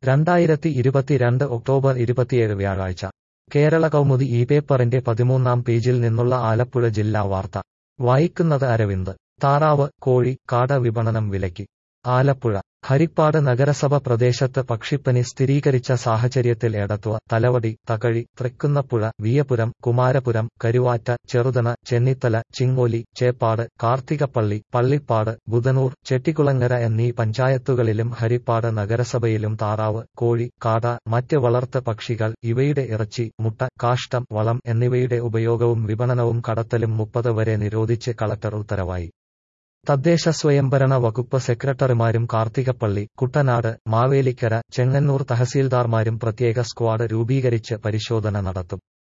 2022 October 27 വ്യാഴാഴ്ച കേരള കൗമുദി ഈ പേപ്പറിന്റെ 13-ാം പേജിൽ നിന്നുള്ള ആലപ്പുഴ ജില്ലാ വാർത്ത വായിക്കുന്നത് അരവിന്ദ്. താറാവ്, കോഴി, കാട വിപണനം വിലക്കി. ആലപ്പുഴ ഹരിപ്പാട് നഗരസഭ പ്രദേശത്ത് പക്ഷിപ്പനി സ്ഥിരീകരിച്ച സാഹചര്യത്തിൽ എടത്വ, തലവടി, തകഴി, തൃക്കുന്നപ്പുഴ, വിയപുരം, കുമാരപുരം, കരുവാറ്റ, ചെറുതണ, ചെന്നിത്തല, ചിങ്ങോലി, ചേപ്പാട്, കാർത്തികപ്പള്ളി, പള്ളിപ്പാട്, ബുധനൂർ, ചെട്ടികുളങ്ങര എന്നീ പഞ്ചായത്തുകളിലും ഹരിപ്പാട് നഗരസഭയിലും താറാവ്, കോഴി, കാട, മറ്റ് വളർത്ത് പക്ഷികൾ, ഇവയുടെ ഇറച്ചി, മുട്ട, കാഷ്ടം, വളം എന്നിവയുടെ ഉപയോഗവും വിപണനവും കടത്തലും 30 വരെ നിരോധിച്ച് കളക്ടർ ഉത്തരവായി. തദ്ദേശ സ്വയംഭരണ വകുപ്പ് സെക്രട്ടറിമാരും കാർത്തികപ്പള്ളി, കുട്ടനാട്, മാവേലിക്കര, ചെങ്ങന്നൂർ തഹസീൽദാർമാരും പ്രത്യേക സ്ക്വാഡ് രൂപീകരിച്ച് പരിശോധന നടത്തും.